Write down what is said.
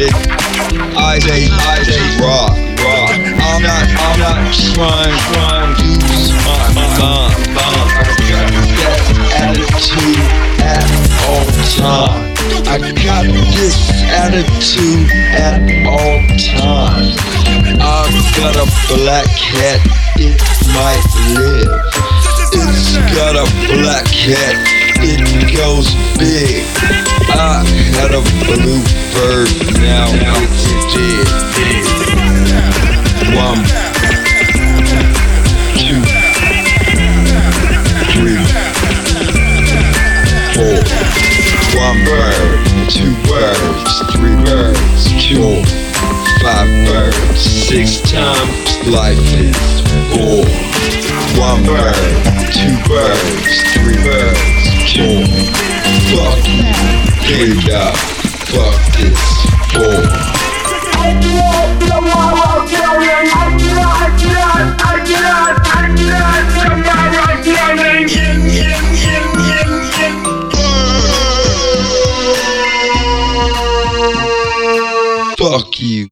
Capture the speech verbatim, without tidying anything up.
it. I say, I say, rock, rock. I'm not, I'm not trying, trying to use my mind. I got that attitude at all times. I got this attitude at all times. I've got a black cat, it might live. It's got a black cat, it goes big. I had a blue bird, now it's dead. One, two, three, four. One bird, two birds, three birds, four, five birds, six times life is four. One bird, two birds, three birds, four. Fuck you, big up, fuck this, four. Fuck you.